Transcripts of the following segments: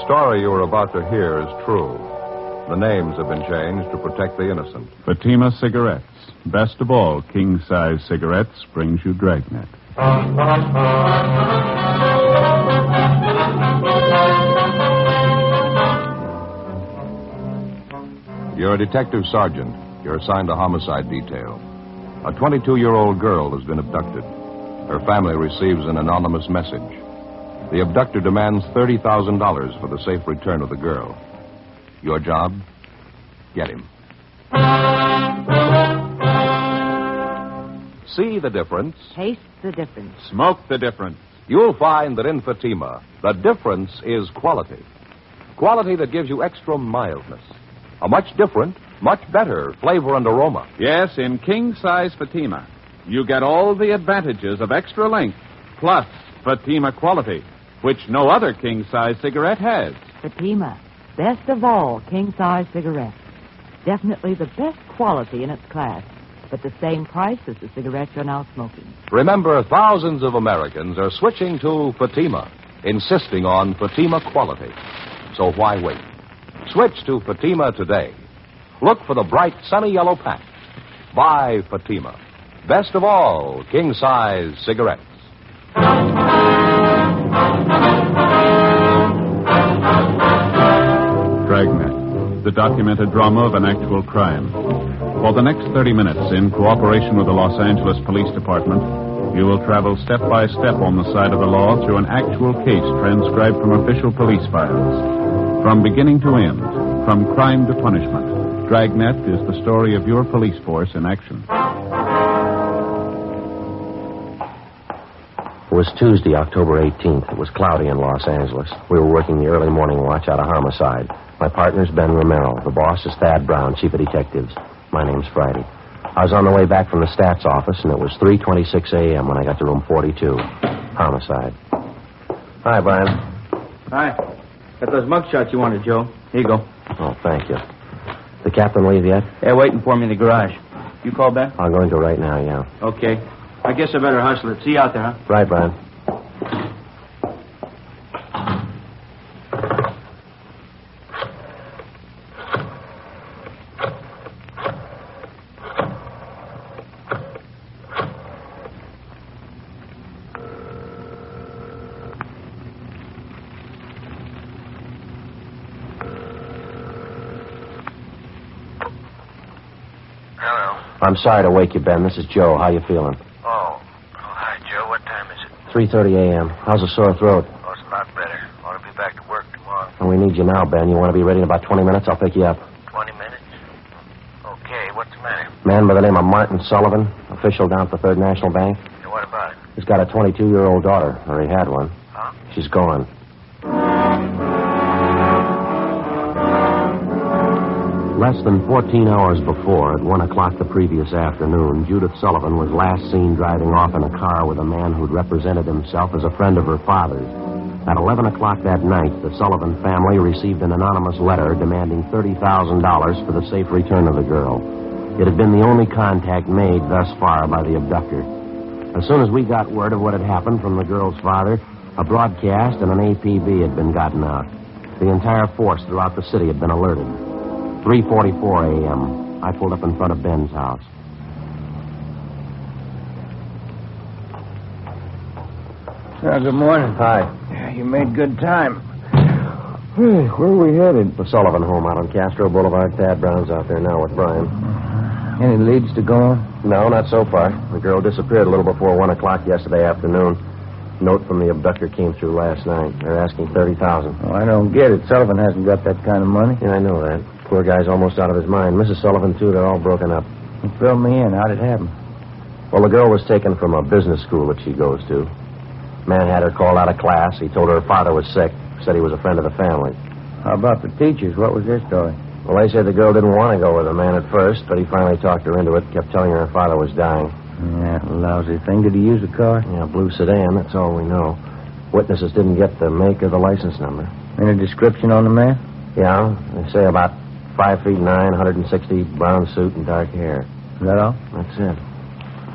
story you are about to hear is true. The names have been changed to protect the innocent. Fatima Cigarettes. Best of all, king-size cigarettes brings you Dragnet. You're a detective sergeant. You're assigned to homicide detail. A 22-year-old girl has been abducted. Her family receives an anonymous message. The abductor demands $30,000 for the safe return of the girl. Your job? Get him. See the difference. Taste the difference. Smoke the difference. You'll find that in Fatima, the difference is quality. Quality that gives you extra mildness. A much different, much better flavor and aroma. Yes, in king-size Fatima, you get all the advantages of extra length, plus Fatima quality, which no other king-size cigarette has. Fatima, best of all king-size cigarettes. Definitely the best quality in its class, but the same price as the cigarettes you're now smoking. Remember, thousands of Americans are switching to Fatima, insisting on Fatima quality. So why wait? Switch to Fatima today. Look for the bright, sunny yellow pack. Buy Fatima. Best of all, king-size cigarettes. Dragnet, the documented drama of an actual crime. For the next 30 minutes, in cooperation with the Los Angeles Police Department, you will travel step by step on the side of the law through an actual case transcribed from official police files. From beginning to end, from crime to punishment, Dragnet is the story of your police force in action. It was Tuesday, October 18th. It was cloudy in Los Angeles. We were working the early morning watch out of homicide. My partner's Ben Romero. The boss is Thad Brown, chief of detectives. My name's Friday. I was on the way back from the stats office, and it was 3:26 a.m. when I got to room 42. Homicide. Hi, Brian. Hi. Got those mugshots you wanted, Joe. Here you go. Oh, thank you. The captain leave yet? Yeah, waiting for me in the garage. You call Ben? I'm going to right now, yeah. Okay. I guess I better hustle it. See you out there, huh? Right, Brian. Hello. I'm sorry to wake you, Ben. This is Joe. How you feeling? Oh, hi, Joe. What time is it? 3:30 a.m. How's a sore throat? Oh, it's a lot better. I want to be back to work tomorrow. Well, we need you now, Ben. You want to be ready in about 20 minutes? I'll pick you up. 20 minutes? Okay, what's the matter? Man by the name of Martin Sullivan, official down at the Third National Bank. Yeah, what about it? He's got a 22-year-old daughter, or he had one. Huh? She's gone. Less than 14 hours before, at 1 o'clock the previous afternoon, Judith Sullivan was last seen driving off in a car with a man who'd represented himself as a friend of her father's. At 11 o'clock that night, the Sullivan family received an anonymous letter demanding $30,000 for the safe return of the girl. It had been the only contact made thus far by the abductor. As soon as we got word of what had happened from the girl's father, a broadcast and an APB had been gotten out. The entire force throughout the city had been alerted. 3:44 a.m. I pulled up in front of Ben's house. Good morning. Hi. You made good time. Hey, where are we headed? The Sullivan home out on Castro Boulevard. Thad Brown's out there now with Brian. Any leads to go on? No, not so far. The girl disappeared a little before 1 o'clock yesterday afternoon. Note from the abductor came through last night. They're asking $30,000. Oh, I don't get it. Sullivan hasn't got that kind of money. Yeah, I know that. Poor guy's almost out of his mind. Mrs. Sullivan, too, they're all broken up. Fill me in. How'd it happen? Well, the girl was taken from a business school that she goes to. Man had her called out of class. He told her her father was sick. Said he was a friend of the family. How about the teachers? What was their story? Well, they said the girl didn't want to go with the man at first, but he finally talked her into it, kept telling her her father was dying. Yeah, lousy thing. Did he use a car? Yeah, blue sedan, that's all we know. Witnesses didn't get the make or the license number. Any description on the man? Yeah, they say about 5'9", 160, brown suit and dark hair. Is that all? That's it.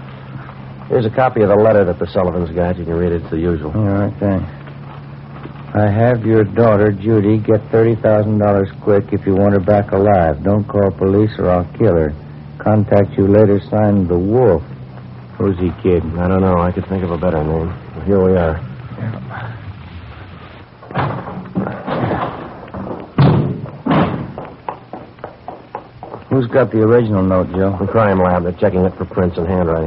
Here's a copy of the letter that the Sullivans got. You can read it. It's the usual. All right, thanks. I have your daughter, Judy. Get $30,000 quick if you want her back alive. Don't call police or I'll kill her. Contact you later, signed The Wolf. Who's he, kid? I don't know. I could think of a better name. Well, here we are. Who's got the original note, Joe? The crime lab. They're checking it for prints and handwriting.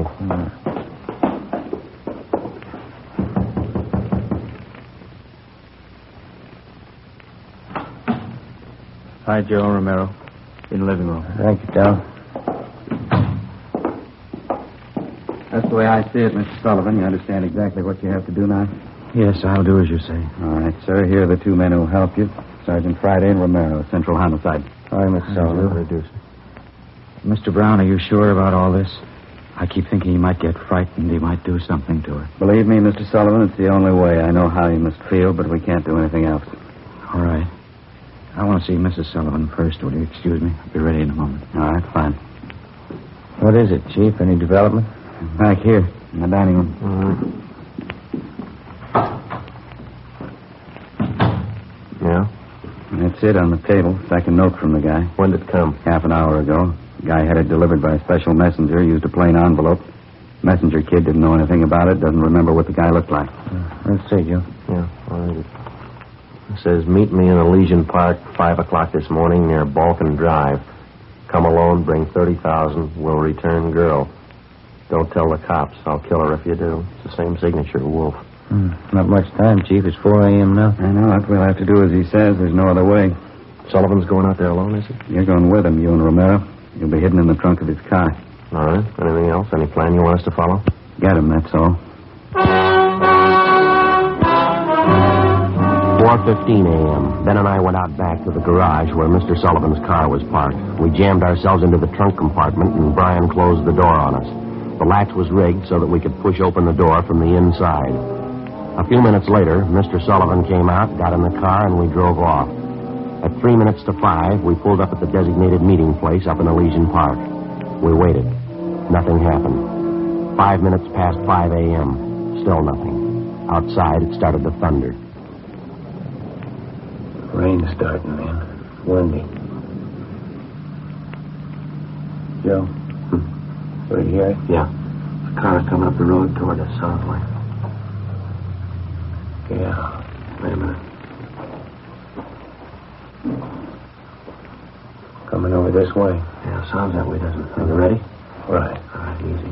Hi, Joe Romero. In the living room. Thank you, Tom. That's the way I see it, Mr. Sullivan. You understand exactly what you have to do now? Yes, I'll do as you say. All right, sir. Here are the two men who will help you. Sergeant Friday and Romero, Central Homicide. Hi, Miss Sullivan. Reduce. Mr. Brown, are you sure about all this? I keep thinking he might get frightened. He might do something to her. Believe me, Mr. Sullivan, it's the only way. I know how you must feel, but we can't do anything else. All right. I want to see Mrs. Sullivan first. Will you excuse me? I'll be ready in a moment. All right, fine. What is it, Chief? Any development? Back here, in the dining room. Yeah? That's it on the table. Second note from the guy. When did it come? Half an hour ago. The guy had it delivered by a special messenger, used a plain envelope. Messenger kid didn't know anything about it, doesn't remember what the guy looked like. Let's see, Joe. Yeah, I'll read it. It says, meet me in Elysian Park, 5 o'clock this morning near Balkan Drive. Come alone, bring $30,000. Will return girl. Don't tell the cops. I'll kill her if you do. It's the same signature, Wolf. Not much time, Chief. It's 4 a.m. now. I know. What we'll have to do as he says. There's no other way. Sullivan's going out there alone, is he? You're going with him, you and Romero. You'll be hidden in the trunk of his car. All right. Anything else? Any plan you want us to follow? Get him, that's all. 4:15 a.m. Ben and I went out back to the garage where Mr. Sullivan's car was parked. We jammed ourselves into the trunk compartment, and Brian closed the door on us. The latch was rigged so that we could push open the door from the inside. A few minutes later, Mr. Sullivan came out, got in the car, and we drove off. At 5 minutes to 5, we pulled up at the designated meeting place up in Elysian Park. We waited. Nothing happened. 5 minutes past 5 a.m. Still nothing. Outside, it started to thunder. Rain's starting, man. Windy. Joe? Did you hear it? Yeah. A car coming up the road toward us, sounds like. Yeah. Wait a minute. Coming over this way. Yeah, sounds that way, doesn't it? Are you ready? Right. All right, easy.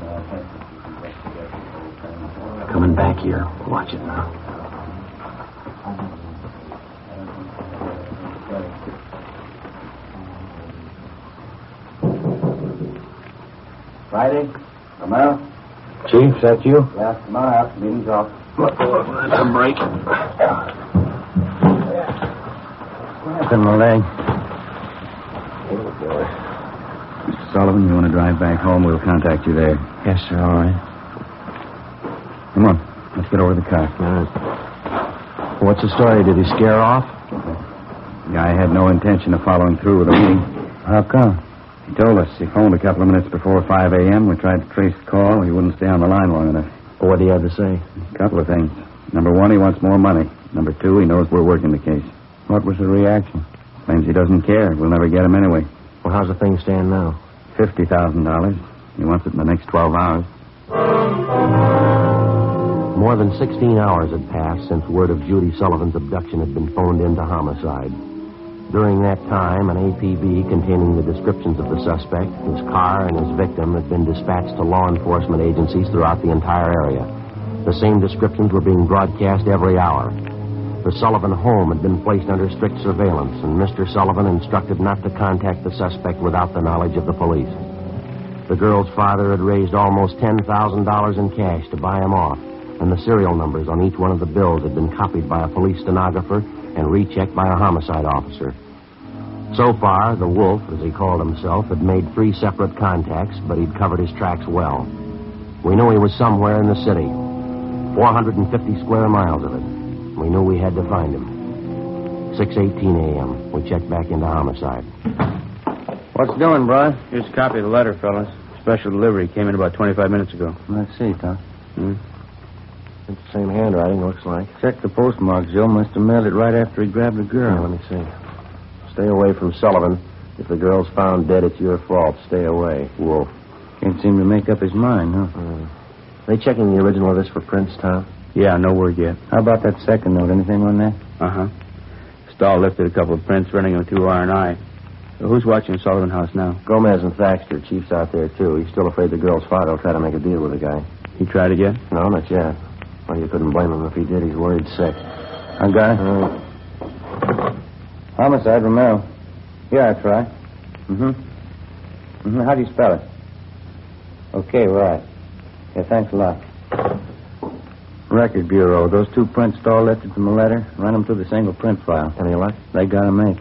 Coming back here. Watch it now. Friday? Romero? Chief, is that you? Yeah, come on out. Meeting's off. That's a break. What's in my leg? Mr. Sullivan, you want to drive back home? We'll contact you there. Yes, sir, all right. Come on. Let's get over to the car. All right. What's the story? Did he scare off? The guy had no intention of following through with the meeting. How come? He told us. He phoned a couple of minutes before 5 a.m. We tried to trace the call. He wouldn't stay on the line long enough. Well, what do you have to say? A couple of things. Number one, he wants more money. Number two, he knows we're working the case. What was the reaction? Claims he doesn't care. We'll never get him anyway. Well, how's the thing stand now? $50,000. He wants it in the next 12 hours. More than 16 hours had passed since word of Judy Sullivan's abduction had been phoned into homicide. During that time, an APB containing the descriptions of the suspect, his car, and his victim had been dispatched to law enforcement agencies throughout the entire area. The same descriptions were being broadcast every hour. The Sullivan home had been placed under strict surveillance, and Mr. Sullivan instructed not to contact the suspect without the knowledge of the police. The girl's father had raised almost $10,000 in cash to buy him off, and the serial numbers on each one of the bills had been copied by a police stenographer and rechecked by a homicide officer. So far, the Wolf, as he called himself, had made 3 separate contacts, but he'd covered his tracks well. We knew he was somewhere in the city, 450 square miles of it. We knew we had to find him. 6:18 a.m. We checked back into homicide. What's doing, Brian? Here's a copy of the letter, fellas. Special delivery. Came in about 25 minutes ago. Let's see, Tom. It's the same handwriting, looks like. Check the postmark. Joe must have mailed it right after he grabbed the girl. Yeah, let me see. Stay away from Sullivan. If the girl's found dead, it's your fault. Stay away. Wolf. Can't seem to make up his mind, huh? They checking the original of this for prints, Tom? Yeah, no word yet. How about that second note? Anything on that? Uh-huh. Stahl lifted a couple of prints running them through R&I. So who's watching Sullivan House now? Gomez and Thaxter. Chief's out there, too. He's still afraid the girl's father will try to make a deal with the guy. He tried it yet? No, not yet. Well, you couldn't blame him if he did. He's worried sick. I got it. Homicide, Romero. Yeah, that's right. How do you spell it? Okay, right. Yeah, thanks a lot. Record Bureau. Those two prints Stahl lifted from the letter, run them through the single print file. Any luck? They got to make.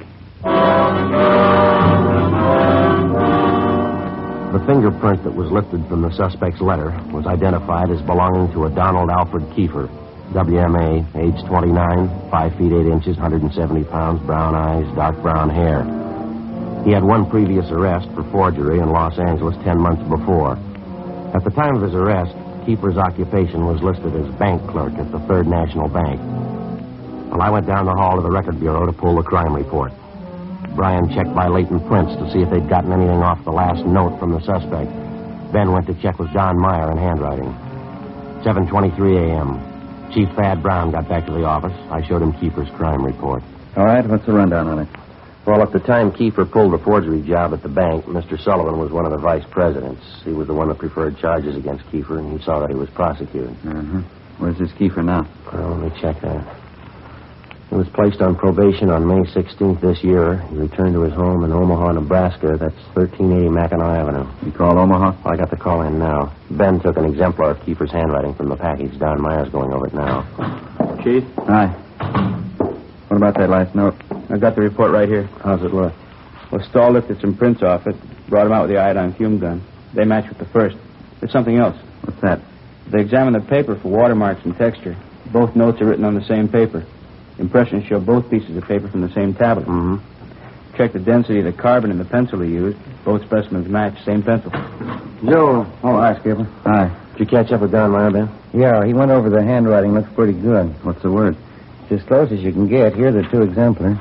The fingerprint that was lifted from the suspect's letter was identified as belonging to a Donald Alfred Kiefer, WMA, age 29, 5 feet 8 inches, 170 pounds, brown eyes, dark brown hair. He had one previous arrest for forgery in Los Angeles 10 months before. At the time of his arrest, Kiefer's occupation was listed as bank clerk at the Third National Bank. Well, I went down the hall to the Record Bureau to pull the crime report. Brian checked by latent prints to see if they'd gotten anything off the last note from the suspect. Ben went to check with John Meyer in handwriting. 7:23 a.m. Chief Thad Brown got back to the office. I showed him Kiefer's crime report. All right, what's the rundown on it? Well, at the time Kiefer pulled the forgery job at the bank, Mr. Sullivan was one of the vice presidents. He was the one that preferred charges against Kiefer, and he saw that he was prosecuted. Where's this Kiefer now? Well, let me check that. He was placed on probation on May 16th this year. He returned to his home in Omaha, Nebraska. That's 1380 Mackinac Avenue. You called Omaha? I got the call in now. Ben took an exemplar of Kiefer's handwriting from the package. Don Meyer's going over it now. Chief? Hi. What about that last note? I got the report right here. How's it look? Well, Stahl lifted some prints off it, brought them out with the iodine fume gun. They match with the first. There's something else. What's that? They examined the paper for watermarks and texture. Both notes are written on the same paper. Impressions show both pieces of paper from the same tablet. Check the density of the carbon in the pencil he used. Both specimens match, same pencil. Joe. Oh, hi, Skipper. Hi. Did you catch up with Don Meyer, Ben? Yeah, he went over the handwriting. Looks pretty good. What's the word? It's as close as you can get. Here are the two exemplars.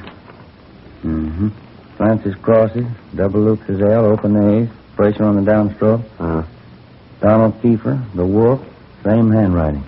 Francis crosses, double loops his L, open A's, pressure on the downstroke. Donald Kiefer, the wolf, same handwriting.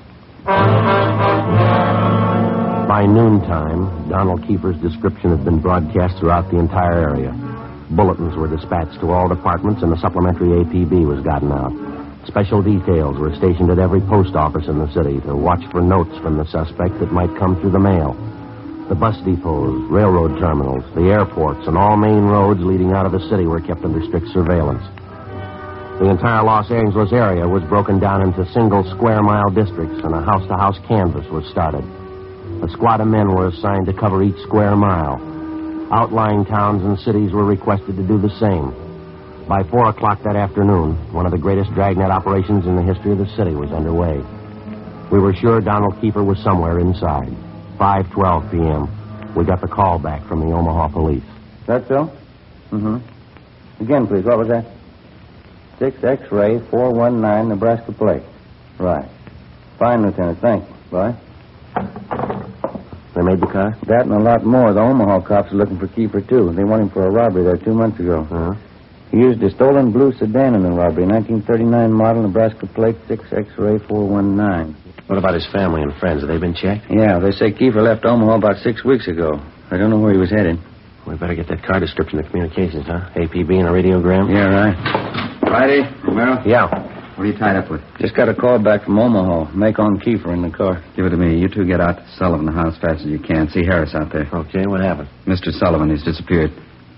By noontime, Donald Kiefer's description had been broadcast throughout the entire area. Bulletins were dispatched to all departments, and a supplementary APB was gotten out. Special details were stationed at every post office in the city to watch for notes from the suspect that might come through the mail. The bus depots, railroad terminals, the airports, and all main roads leading out of the city were kept under strict surveillance. The entire Los Angeles area was broken down into single square-mile districts, and a house-to-house canvass was started. A squad of men were assigned to cover each square mile. Outlying towns and cities were requested to do the same. By 4 o'clock that afternoon, one of the greatest dragnet operations in the history of the city was underway. We were sure Donald Kiefer was somewhere inside. 5:12 p.m. We got the call back from the Omaha police. That so? Again, please. What was that? 6 X-ray 419 Nebraska plate. Right. Fine, Lieutenant. Thanks. Bye. They made the car? That and a lot more. The Omaha cops are looking for Kiefer, too. They want him for a robbery there 2 months ago. He used a stolen blue sedan in the robbery, 1939 model, Nebraska plate, 6 X-ray 419. What about his family and friends? Have they been checked? Yeah, they say Kiefer left Omaha about 6 weeks ago. I don't know where he was headed. We better get that car description to communications, huh? APB and a radiogram? Yeah, right. Friday, Romero? Yeah. What are you tied up with? Just got a call back from Omaha. Make on Kiefer in the car. Give it to me. You two get out to Sullivan House as fast as you can. See Harris out there. Okay, what happened? Mr. Sullivan, he's disappeared.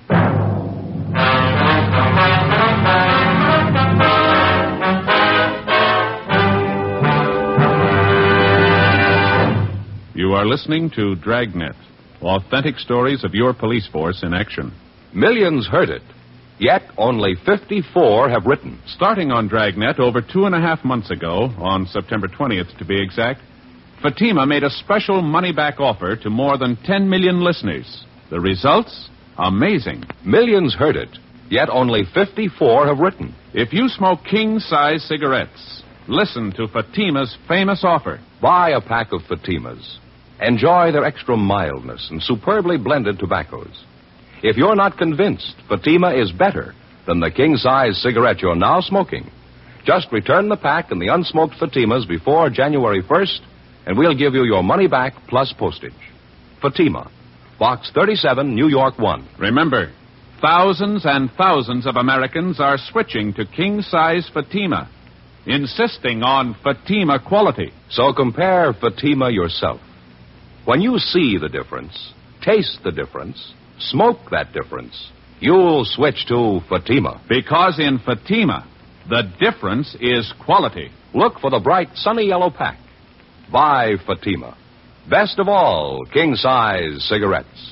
You are listening to Dragnet, authentic stories of your police force in action. Millions heard it, yet only 54 have written. Starting on Dragnet over 2.5 months ago, on September 20th to be exact, Fatima made a special money-back offer to more than 10 million listeners. The results? Amazing. Millions heard it, yet only 54 have written. If you smoke king-size cigarettes, Listen to Fatima's famous offer. Buy a pack of Fatimas. Enjoy their extra mildness and superbly blended tobaccos. If you're not convinced Fatima is better than the king-size cigarette you're now smoking, just return the pack and the unsmoked Fatimas before January 1st, and we'll give you your money back plus postage. Fatima, Box 37, New York 1. Remember, thousands and thousands of Americans are switching to king-size Fatima, insisting on Fatima quality. So compare Fatima yourself. When you see the difference, taste the difference, smoke that difference, you'll switch to Fatima. Because in Fatima, the difference is quality. Look for the bright, sunny yellow pack. Buy Fatima. Best of all, king-size cigarettes.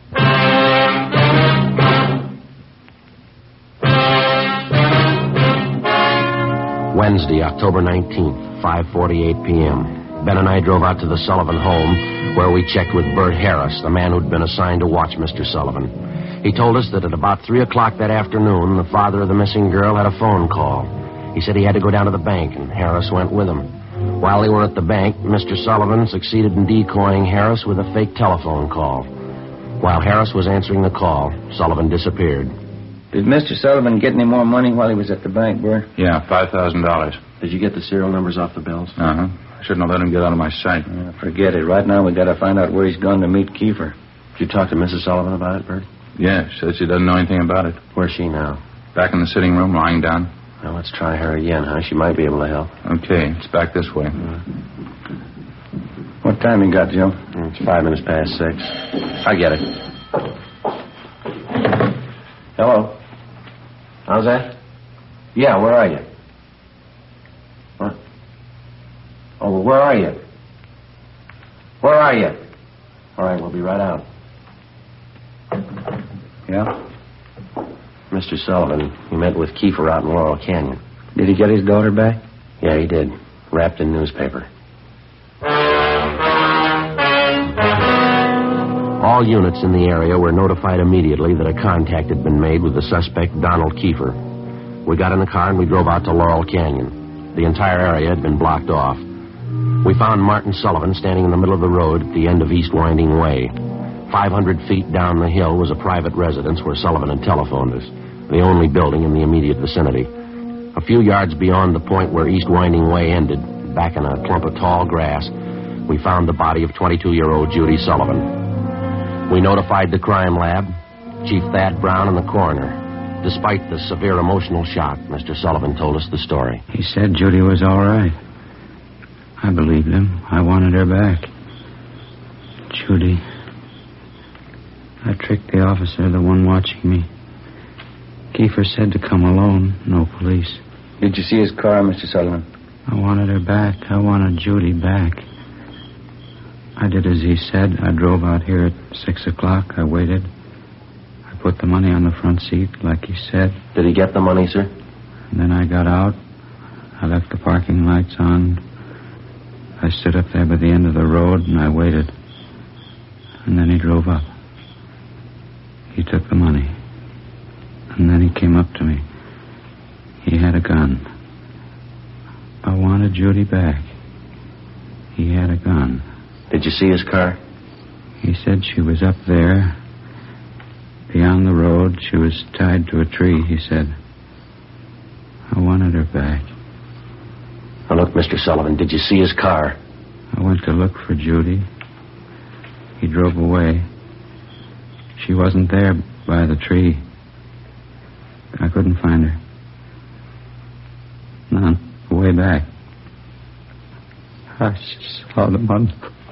Wednesday, October 19th, 5:48 p.m. Ben and I drove out to the Sullivan home, where we checked with Bert Harris, the man who'd been assigned to watch Mr. Sullivan. He told us that at about 3 o'clock that afternoon, the father of the missing girl had a phone call. He said he had to go down to the bank, and Harris went with him. While they were at the bank, Mr. Sullivan succeeded in decoying Harris with a fake telephone call. While Harris was answering the call, Sullivan disappeared. Did Mr. Sullivan get any more money while he was at the bank, Bert? Yeah, $5,000. Did you get the serial numbers off the bills? Uh-huh. I shouldn't have let him get out of my sight. Forget it. Right now we got to find out where he's gone to meet Kiefer. Did you talk to Mrs. Sullivan about it, Bert? Yeah, she said she doesn't know anything about it. Where's she now? Back in the sitting room, lying down. Well, let's try her again, huh? She might be able to help. Okay, it's back this way. What time you got, Joe? It's 5 minutes past 6. I get it. Hello? How's that? Yeah, where are you? What? Oh, well, where are you? Where are you? All right, we'll be right out. Yeah? Mr. Sullivan, he met with Kiefer out in Laurel Canyon. Did he get his daughter back? Yeah, he did. Wrapped in newspaper. All units in the area were notified immediately that a contact had been made with the suspect, Donald Kiefer. We got in the car and we drove out to Laurel Canyon. The entire area had been blocked off. We found Martin Sullivan standing in the middle of the road at the end of East Winding Way. 500 feet down the hill was a private residence where Sullivan had telephoned us, the only building in the immediate vicinity. A few yards beyond the point where East Winding Way ended, back in a clump of tall grass, we found the body of 22-year-old Judy Sullivan. We notified the crime lab, Chief Thad Brown, and the coroner. Despite the severe emotional shock, Mr. Sullivan told us the story. He said Judy was all right. I believed him. I wanted her back. Judy. I tricked the officer, the one watching me. Kiefer said to come alone, no police. Did you see his car, Mr. Sullivan? I wanted her back. I wanted Judy back. I did as he said. I drove out here at 6 o'clock. I waited. I put the money on the front seat, like he said. Did he get the money, sir? And then I got out. I left the parking lights on. I stood up there by the end of the road, and I waited. And then he drove up. He took the money. And then he came up to me. He had a gun. I wanted Judy back. He had a gun. Did you see his car? He said she was up there. Beyond the road, she was tied to a tree, he said. I wanted her back. Now, look, Mr. Sullivan, did you see his car? I went to look for Judy. He drove away. She wasn't there by the tree. I couldn't find her. None. Way back. I saw them on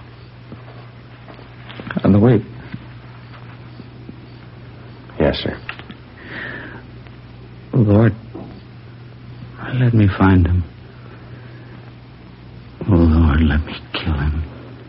the way. Yes, sir. Lord, let me find him. Oh, Lord, let me kill him.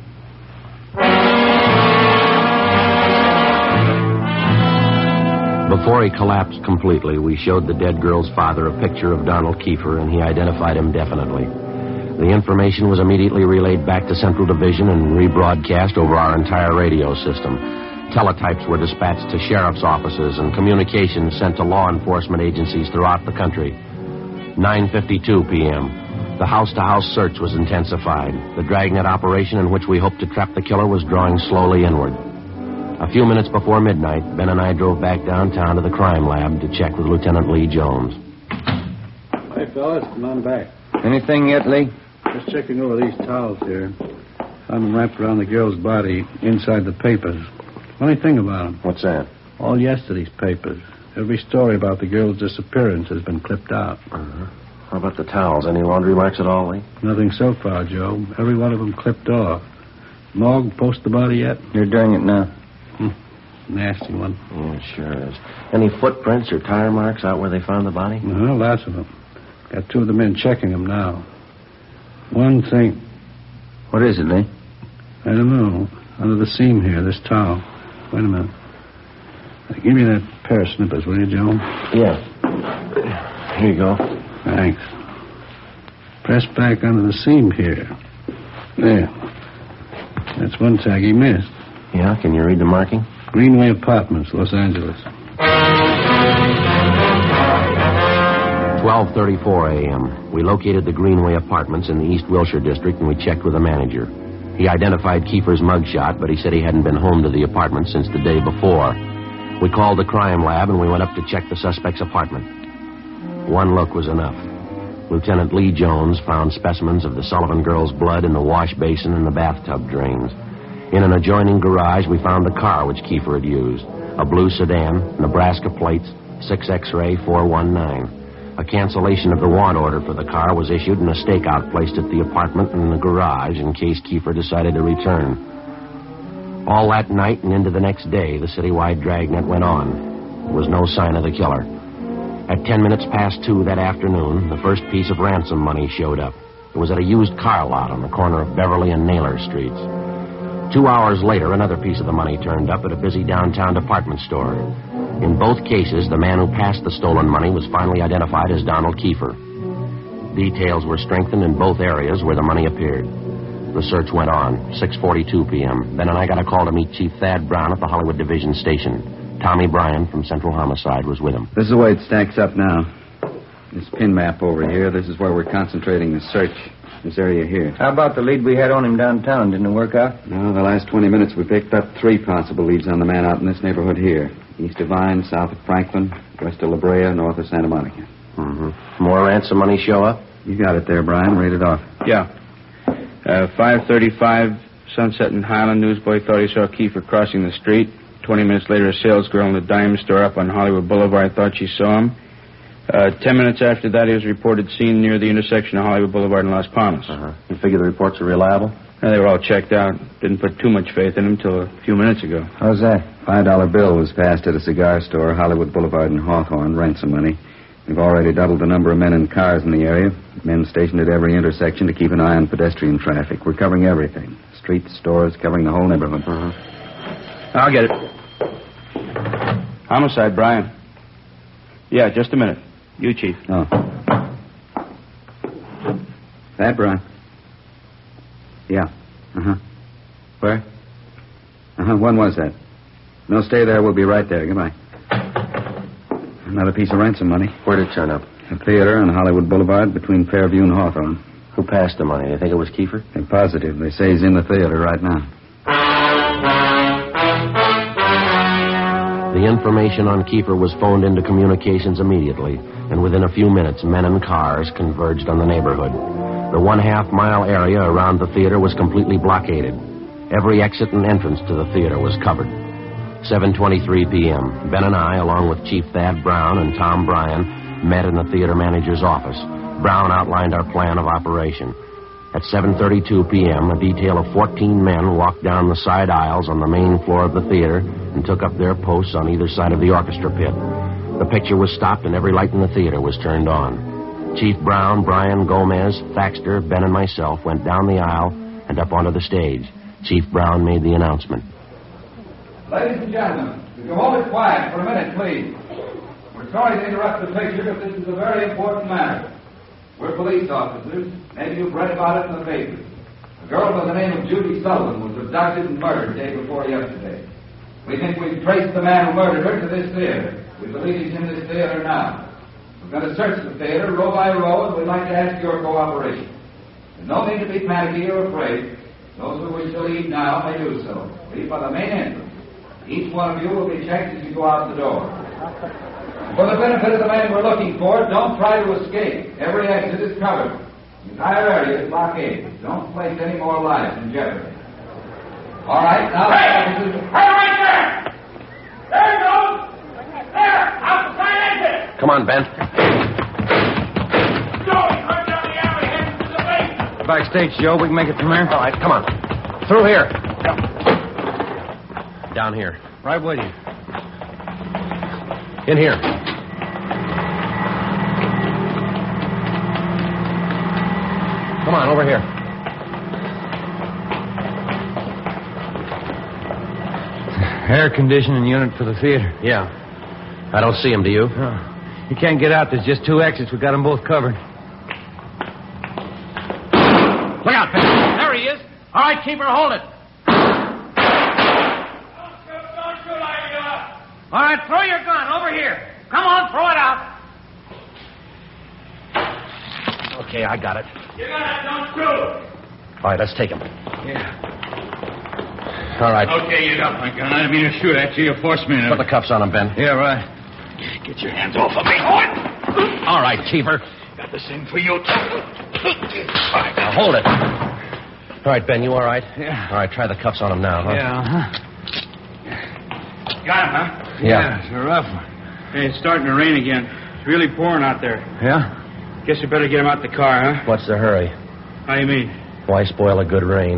Before he collapsed completely, we showed the dead girl's father a picture of Donald Kiefer, and he identified him definitely. The information was immediately relayed back to Central Division and rebroadcast over our entire radio system. Teletypes were dispatched to sheriff's offices and communications sent to law enforcement agencies throughout the country. 9:52 p.m. The house-to-house search was intensified. The dragnet operation in which we hoped to trap the killer was drawing slowly inward. A few minutes before midnight, Ben and I drove back downtown to the crime lab to check with Lieutenant Lee Jones. Hey, fellas, come on back. Anything yet, Lee? Just checking over these towels here. Found them wrapped around the girl's body inside the papers. Funny thing about them. What's that? All yesterday's papers. Every story about the girl's disappearance has been clipped out. Uh-huh. How about the towels? Any laundry marks at all, Lee? Nothing so far, Joe. Every one of them clipped off. Morgue post the body yet? You're doing it now. Nasty one. Yeah, it sure is. Any footprints or tire marks out where they found the body? Well, lots of them. Got two of the men checking them now. One thing. What is it, Lee? I don't know. Under the seam here, this towel. Wait a minute. Give me that pair of snippers, will you, Joe? Yeah. Here you go. Thanks. Press back under the seam here. There. That's one tag he missed. Yeah, can you read the marking? Greenway Apartments, Los Angeles. 12:34 a.m. We located the Greenway Apartments in the East Wilshire district, and we checked with the manager. He identified Kiefer's mugshot, but he said he hadn't been home to the apartment since the day before. We called the crime lab, and we went up to check the suspect's apartment. One look was enough. Lieutenant Lee Jones found specimens of the Sullivan girl's blood in the wash basin and the bathtub drains. In an adjoining garage, we found the car which Kiefer had used. A blue sedan, Nebraska plates, 6 X-ray 419. A cancellation of the want order for the car was issued and a stakeout placed at the apartment and the garage in case Kiefer decided to return. All that night and into the next day, the citywide dragnet went on. There was no sign of the killer. At 10 minutes past 2 that afternoon, the first piece of ransom money showed up. It was at a used car lot on the corner of Beverly and Naylor Streets. 2 hours later, another piece of the money turned up at a busy downtown department store. In both cases, the man who passed the stolen money was finally identified as Donald Kiefer. Details were strengthened in both areas where the money appeared. The search went on, 6:42 p.m. Ben and I got a call to meet Chief Thad Brown at the Hollywood Division Station. Tommy Bryan from Central Homicide was with him. This is the way it stacks up now. This pin map over here, this is where we're concentrating the search. This area here. How about the lead we had on him downtown? Didn't it work out? No, the last 20 minutes we picked up 3 possible leads on the man out in this neighborhood here. East of Vine, south of Franklin, west of La Brea, north of Santa Monica. Mm-hmm. More ransom money show up? You got it there, Brian. Read it off. Yeah. 5:35, Sunset and Highland. Newsboy thought he saw Kiefer crossing the street. 20 minutes later, a sales girl in the dime store up on Hollywood Boulevard thought she saw him. 10 minutes after that, he was reported seen near the intersection of Hollywood Boulevard and Las Palmas. You figure the reports are reliable? Yeah, they were all checked out. Didn't put too much faith in him until a few minutes ago. How's that? $5 bill was passed at a cigar store, Hollywood Boulevard and Hawthorne, ransom money. We've already doubled the number of men and cars in the area. Men stationed at every intersection to keep an eye on pedestrian traffic. We're covering everything. Streets, stores, covering the whole neighborhood. I'll get it. Homicide, Brian. Yeah, just a minute. You, Chief. Oh. That, Brian? Yeah. Where? When was that? No, stay there. We'll be right there. Goodbye. Another piece of ransom money. Where'd it turn up? A theater on Hollywood Boulevard between Fairview and Hawthorne. Who passed the money? They think it was Kiefer? They're positive. They say he's in the theater right now. The information on Kiefer was phoned into communications immediately, and within a few minutes, men and cars converged on the neighborhood. The 1/2-mile area around the theater was completely blockaded. Every exit and entrance to the theater was covered. 7:23 p.m. Ben and I, along with Chief Thad Brown and Tom Bryan, met in the theater manager's office. Brown outlined our plan of operation. At 7:32 p.m., a detail of 14 men walked down the side aisles on the main floor of the theater and took up their posts on either side of the orchestra pit. The picture was stopped and every light in the theater was turned on. Chief Brown, Bryan, Gomez, Thaxter, Ben, and myself went down the aisle and up onto the stage. Chief Brown made the announcement. Ladies and gentlemen, if you hold it quiet for a minute, please. We're sorry to interrupt the picture, but this is a very important matter. We're police officers. Maybe you've read about it in the papers. A girl by the name of Judy Sullivan was abducted and murdered the day before yesterday. We think we've traced the man who murdered her to this theater. We believe he's in this theater now. We're going to search the theater row by row, and we'd like to ask your cooperation. There's no need to be panicky or afraid. Those who wish to leave now may do so. Leave by the main entrance. Each one of you will be checked as you go out the door. For the benefit of the man we're looking for, don't try to escape. Every exit is covered. The entire area is blockaded. Don't place any more lives in jeopardy. All right, now... Hey! Hey, right there! There he goes! There! Outside exit! Come on, Ben. Joe, he went down the alley heading to the basement. Backstage, Joe. We can make it from here. All right, come on. Through here. Down here. Right with you. In here. Come on, over here. Air conditioning unit for the theater. Yeah. I don't see him, do you? No. You can't get out. There's just two exits. We got them both covered. Look out, Ben. There he is. All right, keep her. Hold it. Don't shoot, All right, throw your gun over here. Come on, throw it out. Okay, I got it. You got it. Don't shoot. All right, let's take him. Yeah. All right. Okay, you got my gun. I didn't mean to shoot at you. You forced me to. Put the cuffs on him, Ben. Yeah, right. Get your hands off of me. All right, Keeper. Got the same for you, too. All right, now hold it. All right, Ben, you all right? Yeah. All right, try the cuffs on him now, huh? Yeah, Got him, huh? Yeah. It's a rough one. Hey, it's starting to rain again. It's really pouring out there. Yeah? Guess we better get him out the car, huh? What's the hurry? How do you mean? Why spoil a good rain?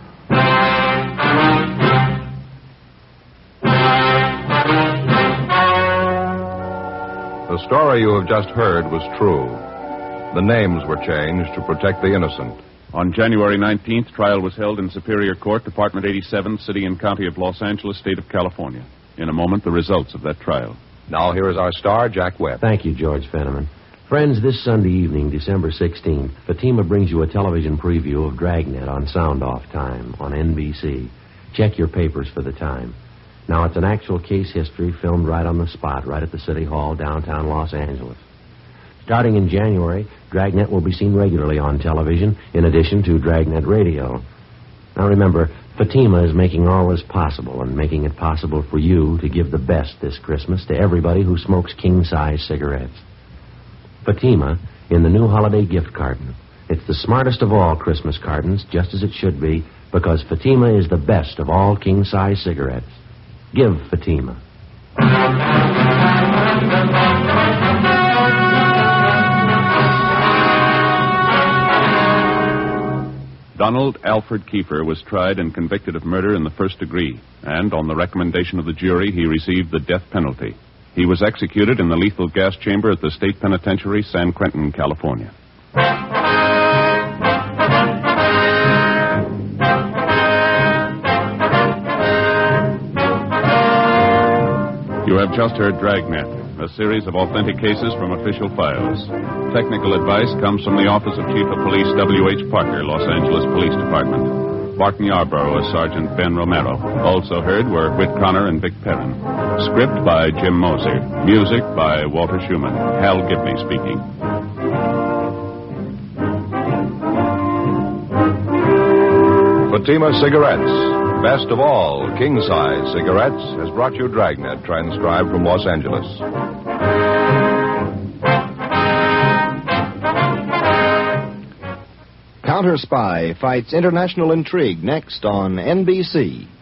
The story you have just heard was true. The names were changed to protect the innocent. On January 19th, trial was held in Superior Court, Department 87, City and County of Los Angeles, State of California. In a moment, the results of that trial. Now here is our star, Jack Webb. Thank you, George Fenneman. Friends, this Sunday evening, December 16th, Fatima brings you a television preview of Dragnet on Sound Off Time on NBC. Check your papers for the time. Now, it's an actual case history filmed right on the spot, right at the City Hall, downtown Los Angeles. Starting in January, Dragnet will be seen regularly on television, in addition to Dragnet Radio. Now, remember, Fatima is making all this possible and making it possible for you to give the best this Christmas to everybody who smokes king-size cigarettes. Fatima in the new holiday gift carton. It's the smartest of all Christmas cartons, just as it should be, because Fatima is the best of all king-size cigarettes. Give Fatima. Donald Alfred Kiefer was tried and convicted of murder in the first degree, and on the recommendation of the jury, he received the death penalty. He was executed in the lethal gas chamber at the State Penitentiary, San Quentin, California. You have just heard Dragnet, a series of authentic cases from official files. Technical advice comes from the Office of Chief of Police W.H. Parker, Los Angeles Police Department. Barton Yarborough as Sergeant Ben Romero. Also heard were Whit Connor and Vic Perrin. Script by Jim Moser. Music by Walter Schumann. Hal Gibney speaking. Fatima Cigarettes, best of all king-size cigarettes, has brought you Dragnet, transcribed from Los Angeles. Counter Spy fights international intrigue next on NBC.